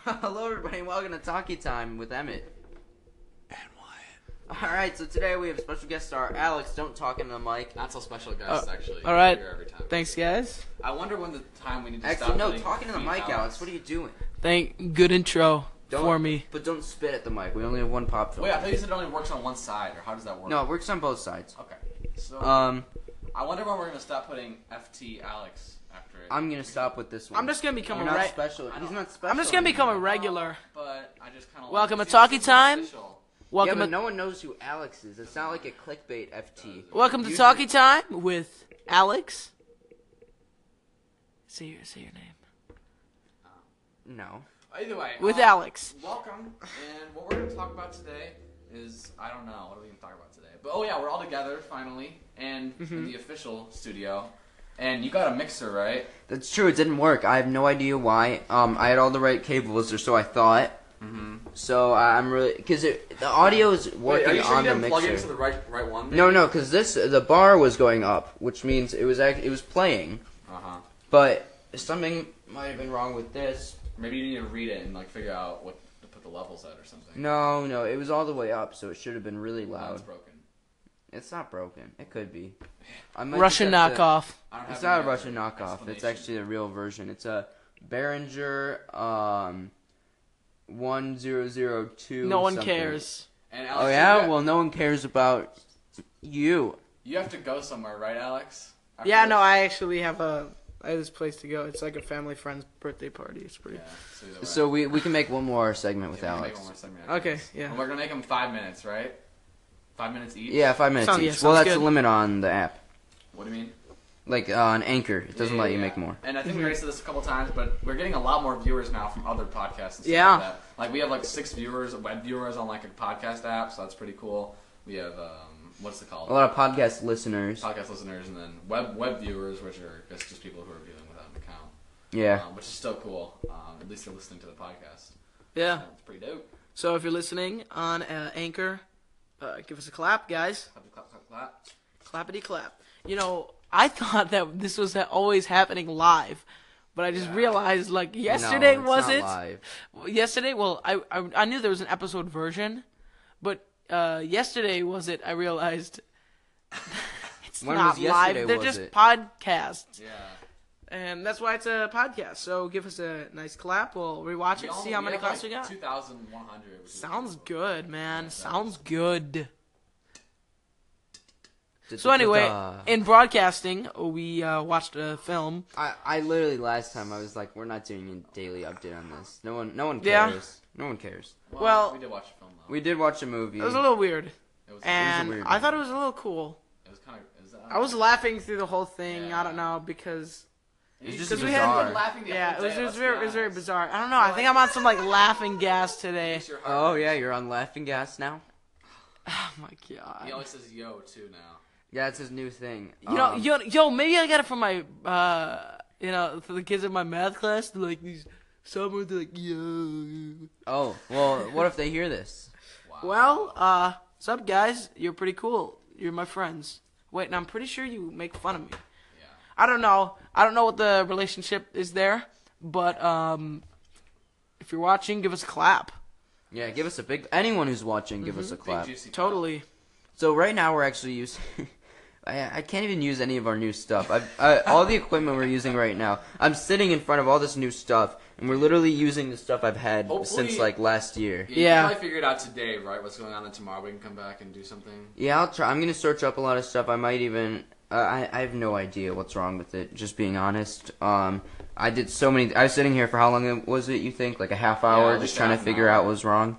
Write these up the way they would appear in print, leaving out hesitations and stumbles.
Hello, everybody, and welcome to Talkie Time with Emmett. And Wyatt. Alright, so today we have special guest star Alex. Don't talk into the mic. Not so special guest, actually. All right. Here every time. Thanks, guys. I wonder when the time we need to Actually, stop. no, putting talking to the feet mic, out. Alex. What are you doing? Good intro Don't, for me. But don't spit at the mic. We only have one pop filter. Wait, I thought you said it only works on one side, or how does that work? No, it works on both sides. Okay. So, I wonder when we're going to stop putting FT Alex after it. I'm gonna stop with this one. I'm just gonna become You're a not special. He's not special. I'm just gonna become a regular. But I just kind of Welcome like to Talkie Time. Yeah, Welcome but to no one knows who Alex is. It's not like a clickbait FT. Welcome to Usually- Talkie Time with Alex. Say your name. No. Either way. With Alex. Welcome. And what we're going to talk about today is, I don't know, what are we going to talk about today? But, oh yeah, we're all together, finally, and in the official studio. And you got a mixer, right? That's true. It didn't work. I have no idea why. I had all the right cables, or so I thought. So I'm really because the audio is working Wait, are you sure on you the didn't plug mixer. into the right one? No, because the bar was going up, which means it was playing. Uh-huh. But something might have been wrong with this. Maybe you need to read it and like figure out what to put the levels at or something. No, it was all the way up, so it should have been really Mine's loud. broken. It's not broken. It could be. I might Russian just have to- knockoff. I don't have It's not a any Russian other knockoff. It's explanation. actually the real version. It's a Behringer 1002. No one something. cares. And Alex, Oh you yeah, got- well no one cares about you. you have to go somewhere, right, Alex? After Yeah, this? no, I actually have this place to go. It's like a family friend's birthday party. It's pretty. Yeah, so either way. So we can make one more segment with Yeah, we can make Alex. one more segment after Okay, this. yeah. And we're gonna make them 5 minutes, right? 5 minutes each. Yeah, 5 minutes Sounds- each. yeah, well, sounds that's the good. limit on the app. What do you mean? Like on Anchor, it doesn't let you Yeah. make more. And I think we already said this a couple times, but we're getting a lot more viewers now from other podcasts. And stuff Yeah. Like, that. Like we have like 6 viewers, web viewers on like a podcast app, so that's pretty cool. We have what's it called? A lot of podcast listeners. Podcast listeners, and then web viewers, which are just people who are viewing without an account. Yeah. Which is still cool. At least they're listening to the podcast. Yeah. So it's pretty dope. So if you're listening on Anchor, give us a clap, guys. Clap, clap, clap, clap. Clappity clap. You know, I thought that this was always happening live, but I just Yeah. realized like yesterday no, it's was not it? live. Yesterday, well, I knew there was an episode version, but yesterday was it? I realized it's When not was yesterday, live. They're was just it? podcasts, Yeah. and that's why it's a podcast. So give us a nice clap. We'll rewatch it, see how many claps we got. 2,100. which is Sounds pretty cool. good, man. Yeah, Sounds good. So Da-da-da-da. anyway, in broadcasting, we watched a film. I literally last time I was like, we're not doing a daily update on this. No one Yeah. cares. No one cares. Well, we did watch a film though. We did watch a movie. It was a little weird, It was, and weird I movie. thought it was a little cool. it was kind of. Is that, I was laughing through the whole thing. Yeah. I don't know because It's just because we had- bizarre. laughing the yeah, whole it was day, it was let's very be it was very honest. bizarre. I don't know. I think I'm on some like laughing gas today. Makes your heart Oh race. yeah, you're on laughing gas now. Oh my He god. always says yo too now. Yeah, it's his new thing. You know, yo, maybe I got it from my for the kids in my math class. They're like these summer. They're like yo. Oh well, what if they hear this? Wow. Well, what's up, guys? You're pretty cool. You're my friends. Wait, and I'm pretty sure you make fun of me. Yeah. I don't know. I don't know what the relationship is there, but if you're watching, give us a clap. Yeah, give us a big. Anyone who's watching, give us a Big clap. juicy. Totally. So right now we're actually using. I can't even use any of our new stuff. All the equipment we're using right now. I'm sitting in front of all this new stuff, and we're literally using the stuff I've had Hopefully- since like last year. Yeah. You probably figured out today, right? What's going on, and tomorrow we can come back and do something. Yeah, I'll try. I'm gonna search up a lot of stuff. I might even. I have no idea what's wrong with it. Just being honest. I did so many. I was sitting here for how long was it? You think like a half hour, at just least trying to half an figure hour. out what was wrong.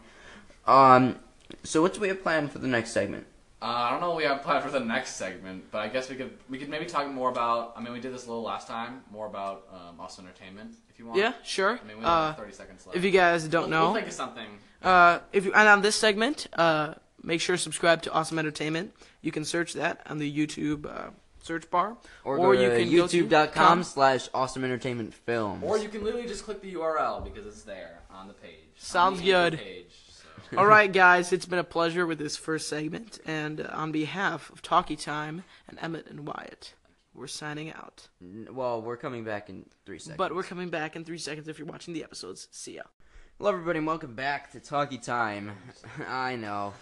So what do we have planned for the next segment? I don't know what we have planned for the next segment, but I guess we could maybe talk more about. I mean, we did this a little last time, more about Austin Entertainment, if you want. Yeah, sure. I mean, we only have 30 seconds left. If you guys don't We'll know, think of something. and on this segment, make sure to subscribe to Awesome Entertainment. You can search that on the YouTube search bar, Or go you to can go to youtube.com/Awesome Entertainment Films. Or you can literally just click the URL because it's there on the page. Sounds on the Anchor good. Page, so. All right, guys, it's been a pleasure with this first segment, and on behalf of Talkie Time and Emmett and Wyatt, we're signing out. Well, we're coming back in 3 seconds. But we're coming back in 3 seconds if you're watching the episodes. See ya. Hello, everybody, and welcome back to Talkie Time. I know.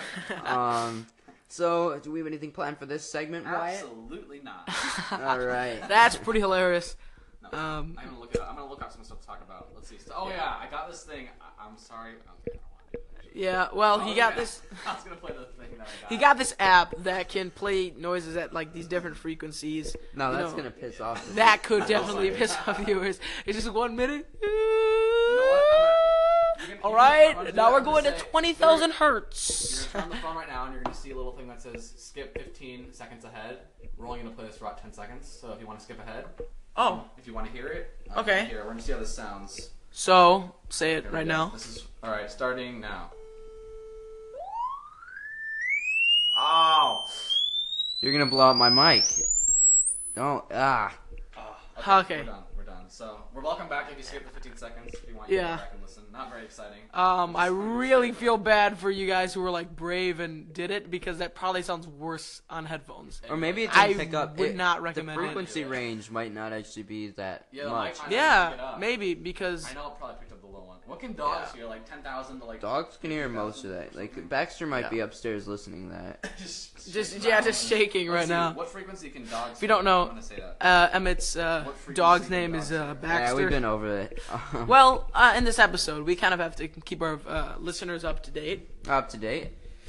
So, do we have anything planned for this segment, Wyatt? Absolutely not. All right. That's pretty hilarious. No, I'm gonna look it up. I'm gonna look up some stuff to talk about. Let's see. So, yeah, I got this thing. I'm sorry. Okay, I don't want to do that. Yeah, well, he got this. I was gonna play the thing that I got. He got this app that can play noises at like these different frequencies. No, You that's know, gonna piss off. That could definitely piss off viewers. It's just 1 minute. You know what? All right, now we're going to 20,000 hertz. You're gonna turn on the phone right now, and you're gonna see a little thing that says skip 15 seconds ahead. We're only gonna play this for about 10 seconds. So if you want to skip ahead, Oh, if you want to hear it, Okay. Here, we're gonna see how this sounds. so say it Here we right go. now. This is all right. Starting now. Oh. You're gonna blow up my mic. Don't. Okay. We're done. We're done. So we're welcome back if you skip the 15 seconds. If you want, Yeah. to go back and listen. Not very exciting. I really feel bad for you guys who were like brave and did it because that probably sounds worse on headphones. Or maybe it I didn't pick up. would not recommend The it. frequency range might not actually be that Yeah, the much. mic might not pick it Yeah, up. maybe because I know it probably picked up the low one. What can dogs hear? Like 10,000 to like. Dogs can hear most of that. Like Baxter might be upstairs listening to that. just shaking right Let's see, now. What frequency can dogs? If you don't know, I'm gonna say that. Emmett's frequency dog's can name dogs is hear? Yeah, Baxter. we've been over it. Well, in this episode, we kind of have to keep our listeners up to date. Up to date.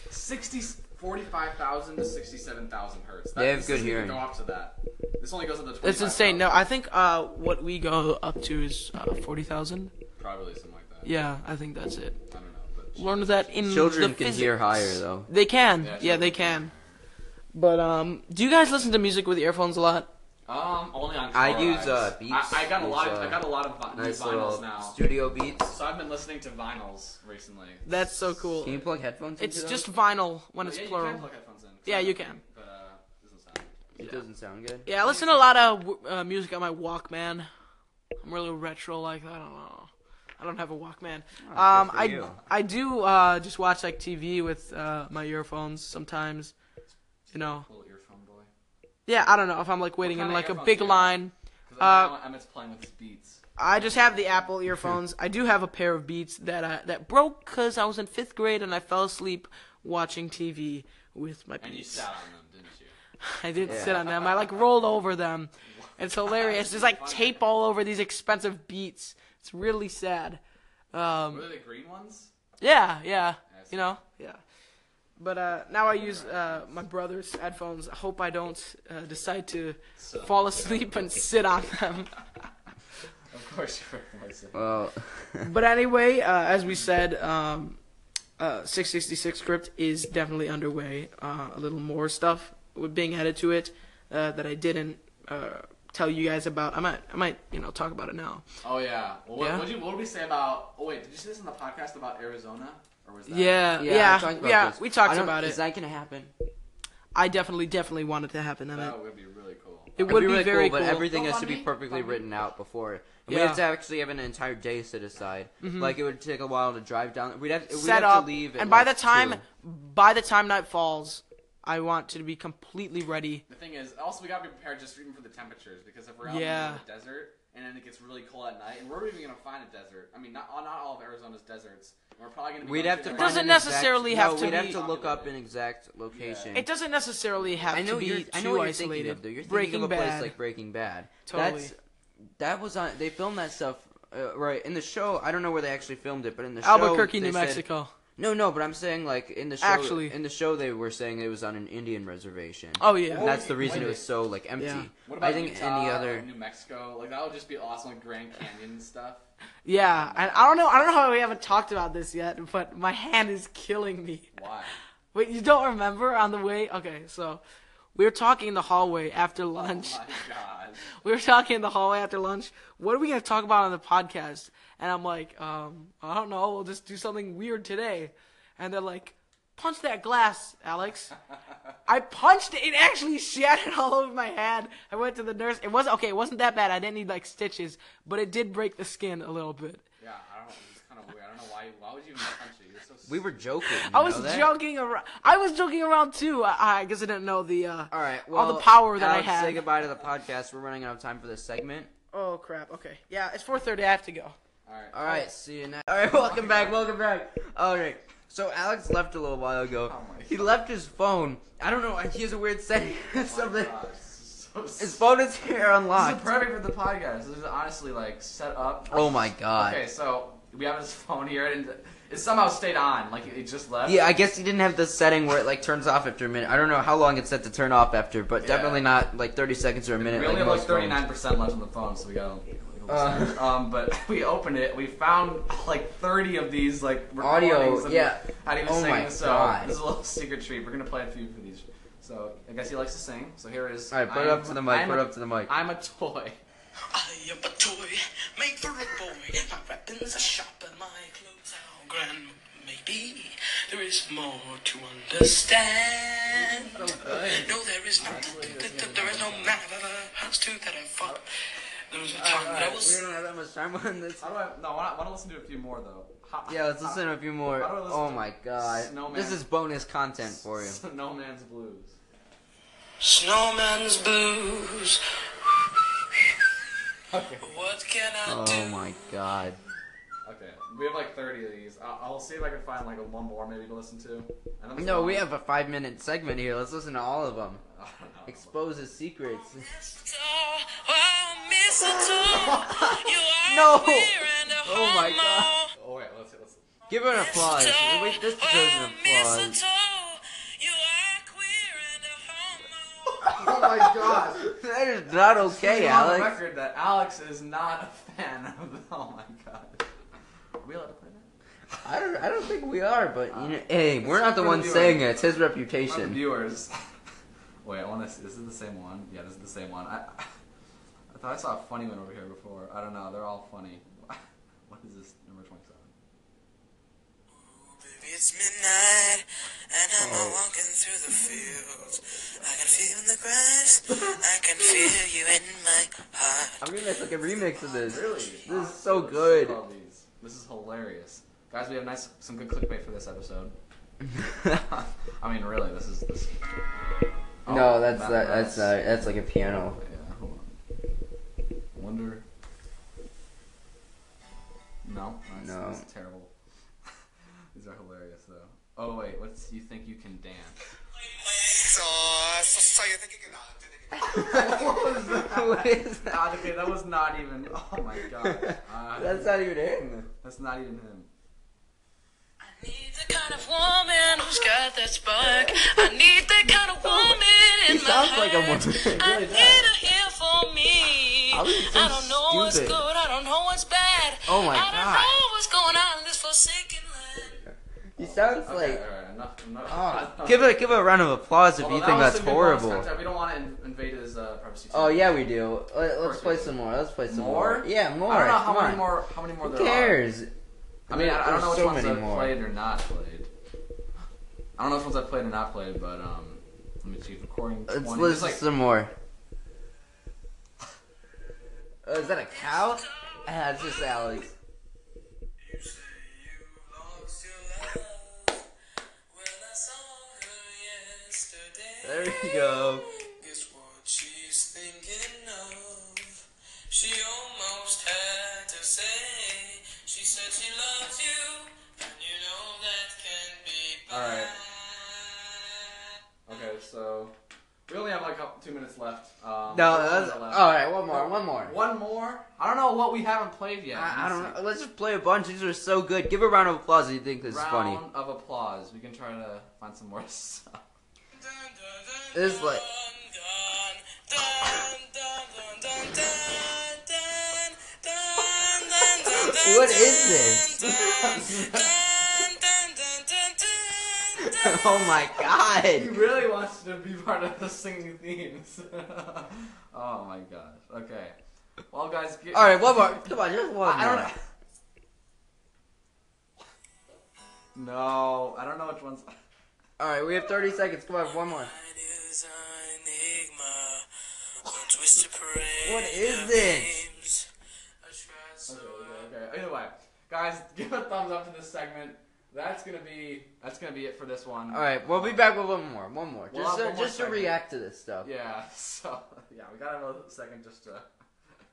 45,000 to 67,000 hertz. They have this good doesn't even hearing. Go up to that. This only goes up to 25,000. It's insane. No, I think what we go up to is 40,000. Probably something like that. Yeah, I think that's it. I don't know. But Learned that in Children the can physics. hear higher though. They can. Yeah, Yeah, they can. But do you guys listen to music with earphones a lot? only on. I car use rides. Beats. I got a lot. Use, I got a lot of new Nice vinyls little now. studio beats. So I've been listening to vinyls recently. That's so cool. Can you plug headphones into It's those? just vinyl when it's Yeah, plural. you can plug headphones in. Yeah, you can. But doesn't sound. It doesn't sound good. Yeah, I listen to a lot of music on my Walkman. I'm really retro like that. I don't know. I don't have a Walkman. Oh, good for you. I do just watch like TV with my earphones sometimes. You know. Little earphone boy. Yeah, I don't know if I'm like waiting in kinda like a earphones big do you line. Because now Emmett's playing with his Beats. I just have the Apple earphones. I do have a pair of Beats that broke because I was in 5th grade and I fell asleep watching TV with my Beats. And you sat on them, didn't you? I didn't Yeah. sit on them. I like rolled over them. It's hilarious. There's like tape all over these expensive Beats. It's really sad. Were they the green ones? Yeah. I see. You know, yeah. But now I use my brother's headphones. I hope I don't decide to fall asleep and sit on them. Of course you were. Well, But anyway, as we said, 666 script is definitely underway. A little more stuff being added to it that I didn't tell you guys about. I might, talk about it now. Oh yeah. Well, Yeah? what did we say about? Oh wait, did you say this in the podcast about Arizona? Or was that? Yeah, I talked about this. we talked I don't- about Is it. that gonna happen? I definitely want it to happen. And That would be really cool. it It'd would be really very cool, cool. but everything Go has to be Fundy, perfectly Fundy. written out before. We Yeah. have to actually have an entire day set aside. Like it would take a while to drive down. We'd have set to up, leave. At and by like the time 2. night falls, I want to be completely ready. The thing is, also we gotta be prepared just even for the temperatures because if we're out Yeah. in the desert and then it gets really cold at night, and we're even gonna find a desert. I mean, not all of Arizona's deserts. We're probably gonna be. We'd going have to to. the find Doesn't an necessarily exact, have to We'd have be- to look up an exact location. It doesn't necessarily have I know to be you're. too I know what you're isolated. thinking of. Though. You're thinking Breaking of a place Bad. like Breaking Bad. Totally. That was on. They filmed that stuff right in the show. I don't know where they actually filmed it, but in the show, Albuquerque, they New said- Mexico. No, but I'm saying like in the show. Actually. In the show, they were saying it was on an Indian reservation. Oh yeah. And that's the reason it was so like empty. Yeah. What about I think Utah, any other. New Mexico? Like that would just be awesome, like Grand Canyon and stuff. Yeah, and I don't know how we haven't talked about this yet, but my hand is killing me. Why? Wait, you don't remember on the way? Okay, so we were talking in the hallway after lunch. Oh my god. We were talking in the hallway after lunch. What are we gonna talk about on the podcast? And I'm like, I don't know. We'll just do something weird today. And they're like, punch that glass, Alex. I punched it. It actually shattered all over my hand. I went to the nurse. It wasn't that bad. I didn't need like stitches, but it did break the skin a little bit. Yeah, I don't know. It's kind of weird. I don't know why. Why would you even punch it? You're so. We were joking. I you was know that? joking around. I was joking around too. I guess I didn't know the. All right. Well, all the power that Alex, I had. Say goodbye to the podcast. We're running out of time for this segment. Oh crap. Okay. Yeah, it's 4:30. I have to go. All right, see you next. All right, welcome back. All right. So Alex left a little while ago. Oh my He left his phone. I don't know. He has a weird setting or something. God, so His phone is here This unlocked. is perfect for the podcast. This is honestly like set up. Oh my god. Okay, so we have his phone here, and it somehow stayed on. Like it just left. Yeah, I guess he didn't have the setting where it like turns off after a minute. I don't know how long it's set to turn off after, but Yeah. definitely not like 30 seconds or a minute. We only have most like phones. 39% left on the phone, so we got. But we opened it. We found like 30 of these like Audio, recordings of yeah. how he was Oh singing. my So God. this is a little secret treat. We're gonna play a few for these. So I guess he likes to sing. So here is. All right, put it up to the mic. Put it up to the mic. I'm a toy. I am a toy made for a boy. My weapons are sharp and my clothes are grand. Maybe there is more to understand. No, there is not. There is no man I've ever has to that I've fought. There was a time that I was. We don't have that much time on this. How do I? No, I want to listen to a few more though. Yeah, let's listen to a few more. How do I listen Oh to my god. Snowman? This is bonus content for you. Snowman's Blues. Snowman's blues. Okay. What can I do? Oh my god. Okay, we have like 30 of these. I'll see if I can find like one more maybe to listen to. And then No, we have a 5-minute segment here. Let's listen to all of them. I don't know. Expose his secrets. Oh, mistletoe, you are No. queer and a Oh my homo. god. Oh wait, let's. Give her an applause. Wait, this deserves an applause. Mistletoe, you are queer and a homo. Oh my god. That is not okay, On the Alex. record that Alex is not a fan of. Oh my god. Are we allowed to play that? I don't think we are, but you know, hey, we're not the for the ones viewers. saying it. It's his For the reputation. viewers. Wait, I want to. This is the same one. Yeah, this is the same one. I thought I saw a funny one over here before. I don't know. They're all funny. What is this? Number 27. Baby, it's midnight, and I'm walking through the fields. I can feel the grass, I can feel you in my heart. I'm gonna make like a remix of this. Really? This is so good. Love these. This is hilarious, guys. We have some good clickbait for this episode. I mean, really, this is this. Oh, No, that's like a piano. Yeah, hold on. Wonder. No, No. That's terrible. These are hilarious though. Oh wait, what's you think you can dance? So you think you can What is that? Okay, that was not even. Oh my god. That's not even him. That's not even him. I need the kind of woman who's got that spark. I need that kind of woman in He my sounds heart. like a woman. I need her here for me. How is he so I don't know what's stupid? good, I don't know what's bad. Oh my I don't God. know what's going on in this forsaken land. He sounds Okay, like. alright, enough. Oh, give a round of applause if Although you that think was that's some good bonus horrible. content. We don't want to invade his privacy. Oh too. yeah, we do. Let's course play we do. some more. Let's play some More? more. Yeah, more. I don't know Come how many on. more. How many more Who there cares? are. I mean, I don't know which There's so ones many I've more. played or not played. I don't know which ones I've played or not played, but let me see. Recording 20. Let's There's listen like, some more. Is that a cow? Ah, it's just Alex. You say you lost your love. Well, I saw her yesterday. There we go. Guess what she's thinking of? She almost had to say. She said she loves you, and you know that can be bad. Alright. Okay, so we only have like 2 minutes left. No, one that's minute left. all right. One more. One more? I don't know what we haven't played yet. I Let don't me know. see. Let's just play a bunch. These are so good. Give a round of applause if you think this is funny. Round of applause. We can try to find some more stuff. This is like. What is this? Oh my He god. really wants to be part of the singing themes. Oh my gosh. Okay. Well, guys, get... All right, one more. Come on, just one I don't more. know. No, I don't know which ones. All right, we have 30 seconds. Come on, one more. What is this? Okay. Either way, guys, give a thumbs up to this segment. That's gonna be it for this one. All right, we'll be back with one more. We'll Just have one more just to segment. react to this stuff. Yeah. So yeah, we gotta have a second just to calm down.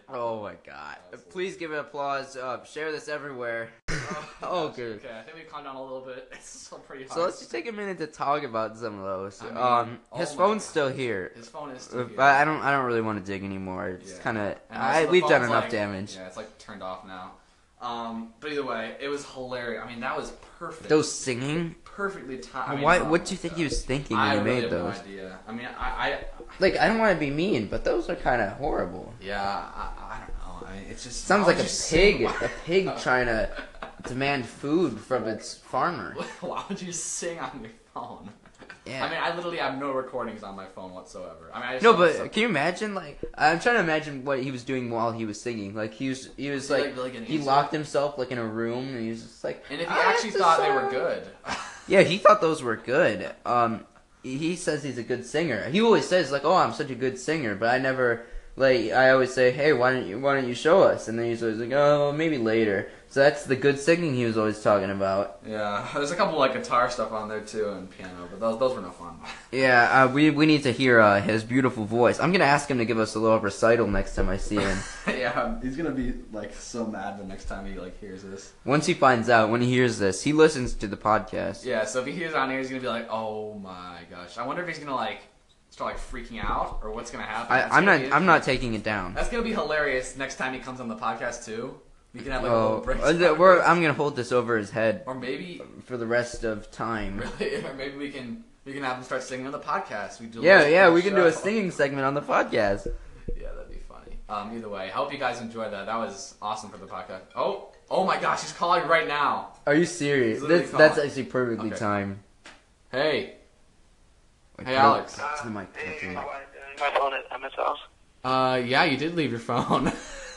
Oh my god. Please give it applause. Share this everywhere. Oh, good. Okay, I think we calmed down a little bit. It's still pretty hard. So let's just take a minute to talk about some of those. I mean, His oh my phone's God. still here. His phone is still here. But I don't really want to dig anymore. It's Yeah. kind of And also the we've done phone's, enough like- damage. Yeah, it's like turned off now. But either way, it was hilarious. I mean, that was perfect. Those singing. Perfectly timed. Why? What do you think he was thinking when I he really made have those? no idea. I mean, I Like, I don't want to be mean, but those are kind of horrible. yeah, I don't know. I mean, it's just Sounds why like would a you sing? pig trying to demand food from its farmer. Why would you sing on your phone? Yeah. I mean, I literally have no recordings on my phone whatsoever. I mean, I just No, have but stuff- can you imagine? Like, I'm trying to imagine what he was doing while he was singing. Like, he was he, like, like, really getting he into locked himself like in a room, and he was just like. and if he "I actually have to thought they were sing." good, Yeah, he thought those were good. He says he's a good singer. He always says like, "Oh, I'm such a good singer," but I never like. I always say, "Hey, why don't you show us?" And then he's always like, "Oh, maybe later." So that's the good singing he was always talking about. yeah, there's a couple like guitar stuff on there too and piano, but those were no fun. Yeah, we need to hear his beautiful voice. I'm gonna ask him to give us a little recital next time I see him. Yeah, he's gonna be like so mad the next time he like hears this. Once he finds out, when he hears this, he listens to the podcast. Yeah, so if he hears on here, he's gonna be like, "Oh my gosh!" I wonder if he's gonna like start like freaking out or what's gonna happen. That's I'm gonna not. be I'm not taking it down. That's gonna be hilarious next time he comes on the podcast too. We can have like a Oh, little break. I'm gonna hold this over his head Or maybe, for the rest of time. really, or maybe we can have him start singing on the podcast. We do. Yeah, we can do a show. singing segment on the podcast. Yeah, that'd be funny. Either way, I hope you guys enjoyed that. That was awesome for the podcast. Oh my gosh, he's calling right now. Are you serious? He's literally That's calling. actually perfectly Okay. timed. Hey, Wait, Hey, put it Alex. to the mic, put it to the mic. My phone is Emma's house. yeah, you did leave your phone.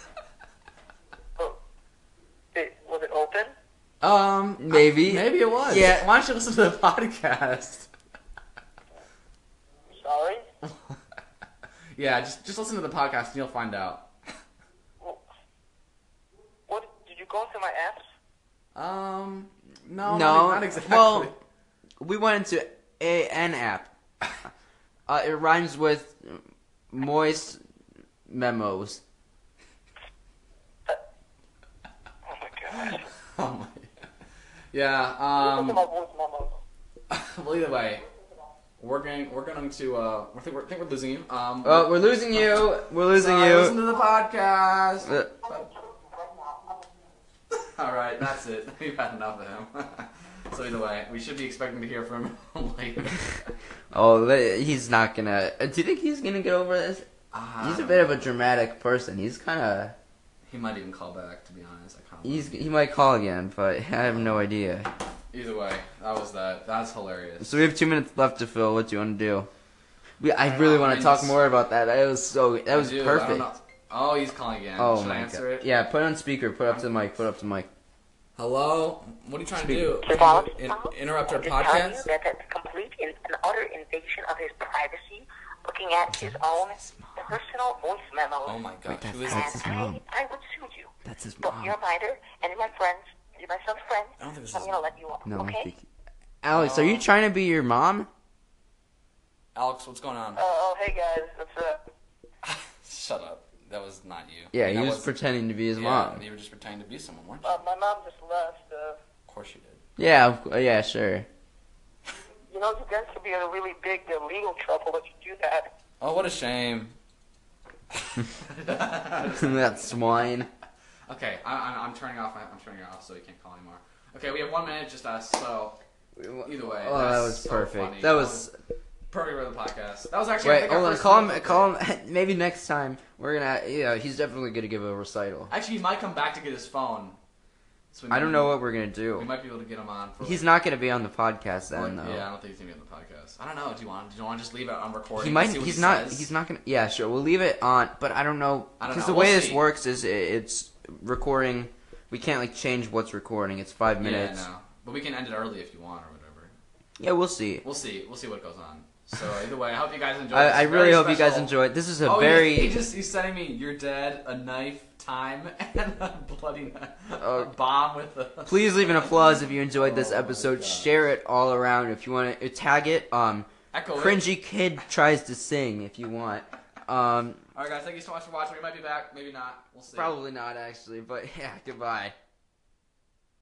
Was it open? Maybe. Maybe it was. Yeah. Why don't you listen to the podcast? Sorry. Yeah, just listen to the podcast and you'll find out. What? Did you go into my apps? No, No, not exactly. well, we went into an app. It rhymes with moist memos. Oh my god. Oh my. Yeah. Listen to my voice memos. Well, either way, we're going to. I think we're losing you. Oh, we're losing you. We're losing sorry, listen you. to the podcast. Uh, All right, that's it. We've had enough of him. So either way, we should be expecting to hear from him later. Oh, he's not gonna. Do you think he's gonna get over this? He's a bit of a dramatic person. He's kind of. He might even call back. To be honest, I kind of. He might call again, but I have no idea. Either way, that was that. That's hilarious. So we have 2 minutes left to fill. What do you want to do? I don't really know, want I to mean, talk it's- more about that. That was I do, I don't perfect. know. Oh, he's calling again. Oh Should I my answer god. it? Yeah, put it on speaker. Put it up to the mic. Put it up to the mic. Hello. What are you trying to do? Sir Alex? Interrupt our I'm just telling you podcast? that that's complete and an utter invasion of his privacy, looking at his own personal voice memos. Oh my gosh, that's- who is that's this? his mom. I would sue you. That's his But you're a minor, and you're my friends. You're my son's friend. I don't think this I'm is- gonna let you off. No, okay? I think. Alex, are you trying to be your mom? Alex, what's going on? Oh, hey guys, what's up? Shut up. That was not you. Yeah, That he was wasn't- pretending to be his yeah, mom. You were just pretending to be someone, weren't you? My mom just left. Of course you did. Yeah, sure. You know, you guys could be in a really big legal trouble if you do that. Oh, what a shame. That swine. Okay, I'm turning off. I'm turning it off so you can't call anymore. Okay, we have 1 minute, just us. So either way, Oh, that that's was so perfect. funny. That was. perfect for the podcast. That was actually. I Wait, think, our hold on. first Call minute. him. Maybe next time we're gonna. Yeah, he's definitely gonna give a recital. Actually, he might come back to get his phone. So we I don't might- know what we're gonna We do. might be able to get him on. For He's not gonna be on the podcast then, though. Yeah, I don't think he's gonna be on the podcast. I don't know. Do you want to just leave it on recording? He might. See what He's he not. says? He's not gonna. Yeah, sure. We'll leave it on, but I don't know I don't because know. the way We'll this see. works is it's recording. We can't like change what's recording. It's 5 minutes. Yeah, no. But we can end it early if you want or whatever. Yeah, we'll see. We'll see. We'll see what goes on. So either way, I hope you guys enjoy. I this really very hope you guys special- enjoyed. This is a Oh, very. he's sending me "You're dead," a knife, time, and a bloody Oh. a bomb with the. Please leave an applause if you enjoyed this Oh my episode. gosh. Share it all around if you want to tag it. Echo it. Cringy kid tries to sing if you want. All All right, guys. Thank you so much for watching. We might be back. Maybe not. We'll see. Probably not, actually, but yeah, goodbye.